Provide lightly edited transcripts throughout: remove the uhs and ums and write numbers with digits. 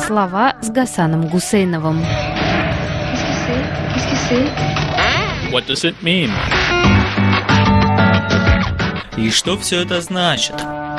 Слова с Гасаном Гусейновым. What does it mean? И что все это значит?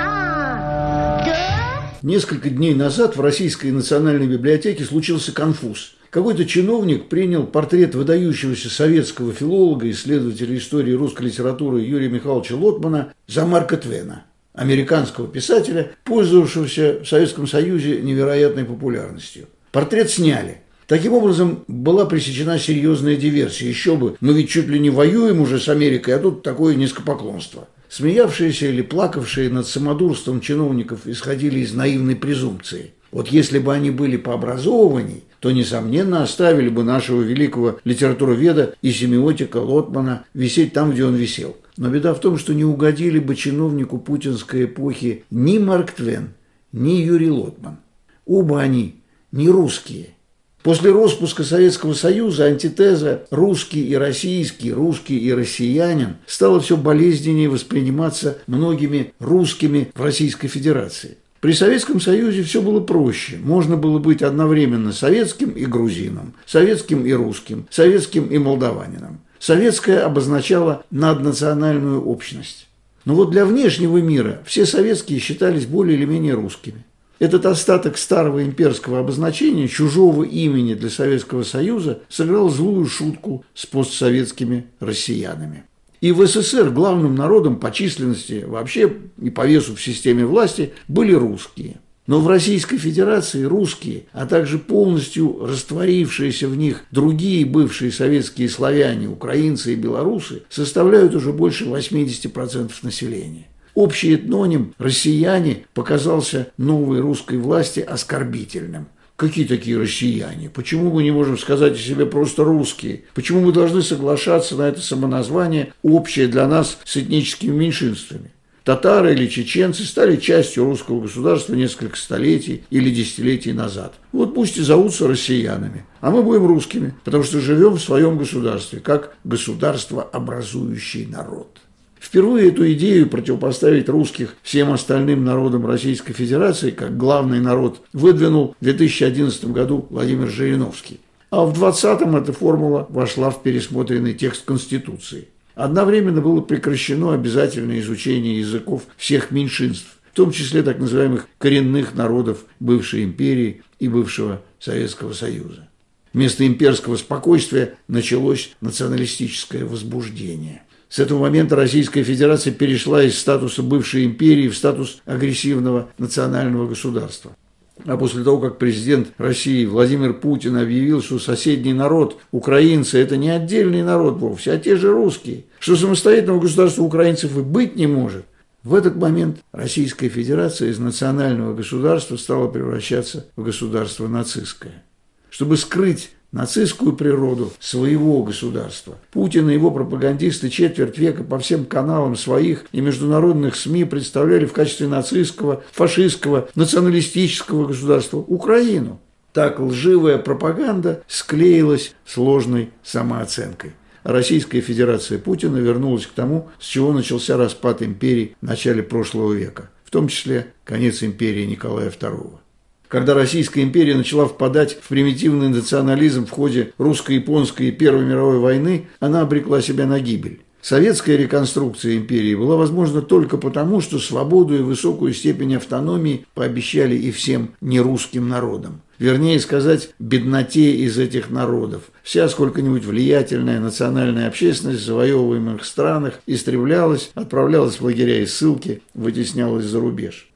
Несколько дней назад в Российской национальной библиотеке случился конфуз. Какой-то чиновник принял портрет выдающегося советского филолога, исследователя истории русской литературы Юрия Михайловича Лотмана за Марка Твена, американского писателя, пользовавшегося в Советском Союзе невероятной популярностью. Портрет сняли. Таким образом, была пресечена серьезная диверсия. Еще бы, мы ведь чуть ли не воюем уже с Америкой, а тут такое низкопоклонство. Смеявшиеся или плакавшие над самодурством чиновников исходили из наивной презумпции. Вот если бы они были пообразованней, то, несомненно, оставили бы нашего великого литературоведа и семиотика Лотмана висеть там, где он висел. Но беда в том, что не угодили бы чиновнику путинской эпохи ни Марк Твен, ни Юрий Лотман. Оба они не русские. После распуска Советского Союза антитеза «русский и российский», «русский и россиянин» стала все болезненнее восприниматься многими русскими в Российской Федерации. При Советском Союзе все было проще. Можно было быть одновременно советским и грузином, советским и русским, советским и молдаванином. Советское обозначало наднациональную общность. Но вот для внешнего мира все советские считались более или менее русскими. Этот остаток старого имперского обозначения, чужого имени для Советского Союза, сыграл злую шутку с постсоветскими россиянами. И в СССР главным народом по численности вообще и по весу в системе власти были русские. Но в Российской Федерации русские, а также полностью растворившиеся в них другие бывшие советские славяне, украинцы и белорусы, составляют уже больше 80% населения. Общий этноним «россияне» показался новой русской власти оскорбительным. Какие такие россияне? Почему мы не можем сказать о себе просто русские? Почему мы должны соглашаться на это самоназвание, общее для нас с этническими меньшинствами? Татары или чеченцы стали частью русского государства несколько столетий или десятилетий назад. Вот пусть и зовутся россиянами, а мы будем русскими, потому что живем в своем государстве, как государствообразующий народ. Впервые эту идею противопоставить русских всем остальным народам Российской Федерации как главный народ выдвинул в 2011 году Владимир Жириновский. А в 2020 эта формула вошла в пересмотренный текст Конституции. Одновременно было прекращено обязательное изучение языков всех меньшинств, в том числе так называемых коренных народов бывшей империи и бывшего Советского Союза. Вместо имперского спокойствия началось националистическое возбуждение. С этого момента Российская Федерация перешла из статуса бывшей империи в статус агрессивного национального государства. А после того, как президент России Владимир Путин объявил, что соседний народ, украинцы, это не отдельный народ вовсе, а те же русские, что самостоятельного государства украинцев и быть не может, в этот момент Российская Федерация из национального государства стала превращаться в государство нацистское. Чтобы скрыть нацистскую природу своего государства, Путин и его пропагандисты четверть века по всем каналам своих и международных СМИ представляли в качестве нацистского, фашистского, националистического государства Украину. Так лживая пропаганда склеилась с ложной самооценкой. Российская Федерация Путина вернулась к тому, с чего начался распад империи в начале прошлого века, в том числе конец империи Николая II. Когда Российская империя начала впадать в примитивный национализм в ходе русско-японской и Первой мировой войны, она обрекла себя на гибель. Советская реконструкция империи была возможна только потому, что свободу и высокую степень автономии пообещали и всем нерусским народам. Вернее сказать, бедноте из этих народов. Вся сколько-нибудь влиятельная национальная общественность в завоевываемых странах истреблялась, отправлялась в лагеря и ссылки, вытеснялась за рубеж.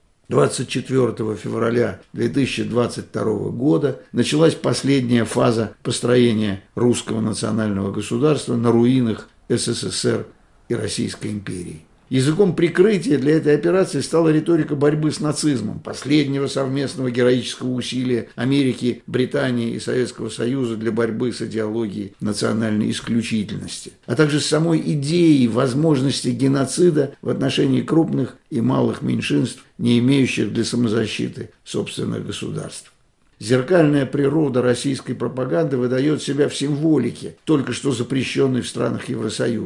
24 февраля 2022 года началась последняя фаза построения русского национального государства на руинах СССР и Российской империи. Языком прикрытия для этой операции стала риторика борьбы с нацизмом, последнего совместного героического усилия Америки, Британии и Советского Союза для борьбы с идеологией национальной исключительности, а также с самой идеей возможности геноцида в отношении крупных и малых меньшинств, не имеющих для самозащиты собственных государств. Зеркальная природа российской пропаганды выдает себя в символике, только что запрещенной в странах Евросоюза.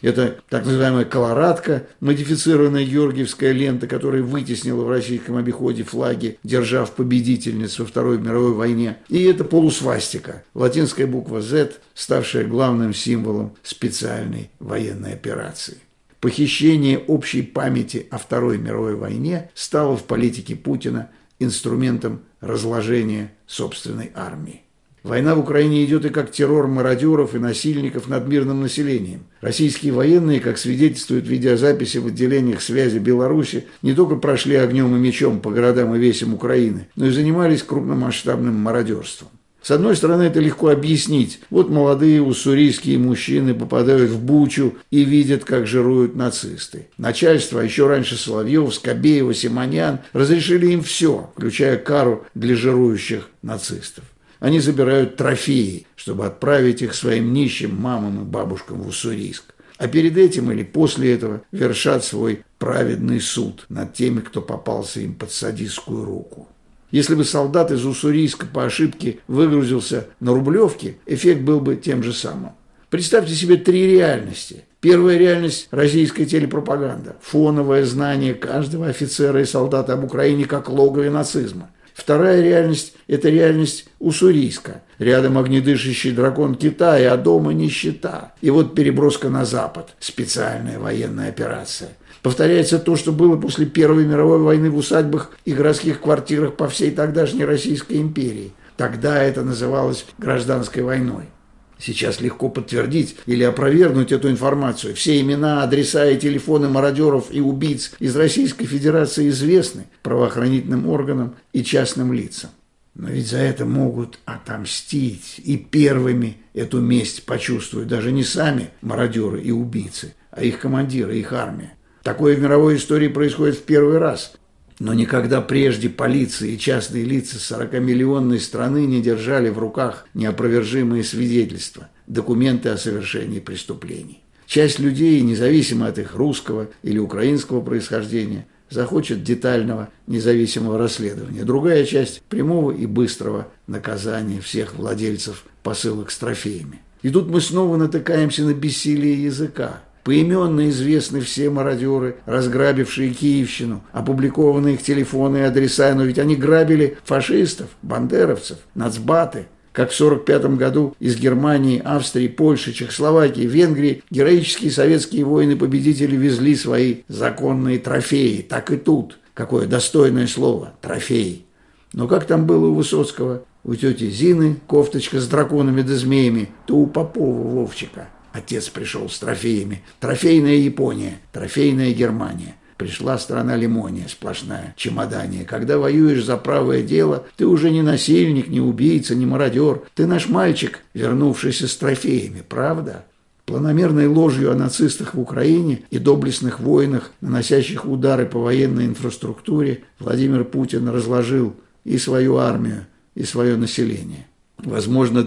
Это так называемая колорадка, модифицированная георгиевская лента, которая вытеснила в российском обиходе флаги держав победительниц во Второй мировой войне. И это полусвастика, латинская буква Z, ставшая главным символом специальной военной операции. Похищение общей памяти о Второй мировой войне стало в политике Путина инструментом разложения собственной армии. Война в Украине идет и как террор мародеров и насильников над мирным населением. Российские военные, как свидетельствуют видеозаписи в отделениях связи Беларуси, не только прошли огнем и мечом по городам и весям Украины, но и занимались крупномасштабным мародерством. С одной стороны, это легко объяснить. Вот молодые уссурийские мужчины попадают в Бучу и видят, как жируют нацисты. Начальство, а еще раньше Соловьев, Скобеева, Симонян, разрешили им все, включая кару для жирующих нацистов. Они забирают трофеи, чтобы отправить их своим нищим мамам и бабушкам в Уссурийск. А перед этим или после этого вершат свой праведный суд над теми, кто попался им под садистскую руку. Если бы солдат из Уссурийска по ошибке выгрузился на Рублевке, эффект был бы тем же самым. Представьте себе три реальности. Первая реальность – российская телепропаганда, фоновое знание каждого офицера и солдата об Украине как логове нацизма. Вторая реальность – это реальность Уссурийска. Рядом огнедышащий дракон Китая, а дома нищета. И вот переброска на Запад – специальная военная операция. Повторяется то, что было после Первой мировой войны в усадьбах и городских квартирах по всей тогдашней Российской империи. Тогда это называлось гражданской войной. Сейчас легко подтвердить или опровергнуть эту информацию. Все имена, адреса и телефоны мародеров и убийц из Российской Федерации известны правоохранительным органам и частным лицам. Но ведь за это могут отомстить, и первыми эту месть почувствуют даже не сами мародеры и убийцы, а их командиры, их армия. Такое в мировой истории происходит в первый раз. Но никогда прежде полиция и частные лица 40-миллионной страны не держали в руках неопровержимые свидетельства, документы о совершении преступлений. Часть людей, независимо от их русского или украинского происхождения, захочет детального независимого расследования. Другая часть – прямого и быстрого наказания всех владельцев посылок с трофеями. И тут мы снова натыкаемся на бессилие языка. Поименно известны все мародеры, разграбившие Киевщину, опубликованы их телефоны и адреса, но ведь они грабили фашистов, бандеровцев, нацбаты. Как в 1945 году из Германии, Австрии, Польши, Чехословакии, Венгрии героические советские воины-победители везли свои законные трофеи. Так и тут. Какое достойное слово – трофеи. Но как там было у Высоцкого? У тети Зины кофточка с драконами да змеями, то у Попова Вовчика. Отец пришел с трофеями. Трофейная Япония, трофейная Германия. Пришла страна лимония, сплошная, чемодания. Когда воюешь за правое дело, ты уже не насильник, не убийца, не мародер. Ты наш мальчик, вернувшийся с трофеями, правда? Планомерной ложью о нацистах в Украине и доблестных воинах, наносящих удары по военной инфраструктуре, Владимир Путин разложил и свою армию, и свое население. Возможно,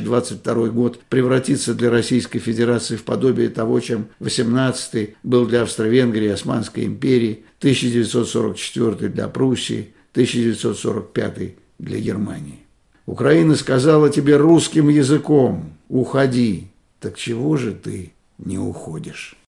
2022 год превратится для Российской Федерации в подобие того, чем 18-й был для Австро-Венгрии и Османской империи, 1944 для Пруссии, 1945 для Германии. Украина сказала тебе русским языком: уходи. Так чего же ты не уходишь?